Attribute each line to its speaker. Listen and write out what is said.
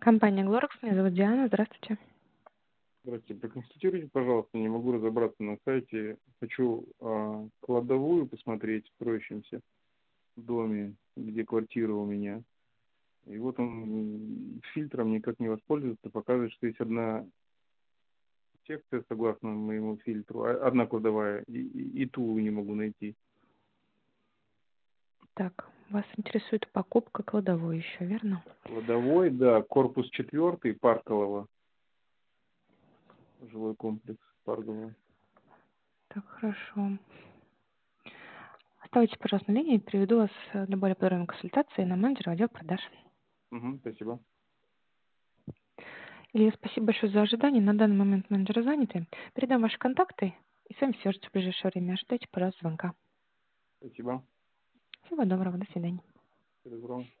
Speaker 1: Компания Глоракс, меня зовут Диана, здравствуйте.
Speaker 2: Здравствуйте. Проконсультируйте, пожалуйста, не могу разобраться на сайте. Хочу кладовую посмотреть в строящемся доме, где квартира у меня. И вот он фильтром никак не воспользоваться. Показывает, что есть одна секция, согласно моему фильтру, одна кладовая, и ту не могу найти.
Speaker 1: Так, вас интересует покупка кладовой еще, верно?
Speaker 2: Кладовой, да, корпус 4, Паркового, жилой комплекс Паркового.
Speaker 1: Так, хорошо. Оставайтесь, пожалуйста, на линии, приведу вас для более подробной консультации на менеджера отдела продаж.
Speaker 2: Угу, спасибо.
Speaker 1: Илья, спасибо большое за ожидание. На данный момент менеджеры заняты. Передам ваши контакты и с вами свяжутся в ближайшее время. Ожидайте, пожалуйста, звонка.
Speaker 2: Спасибо.
Speaker 1: Всего доброго, до свидания.
Speaker 2: Всего доброго.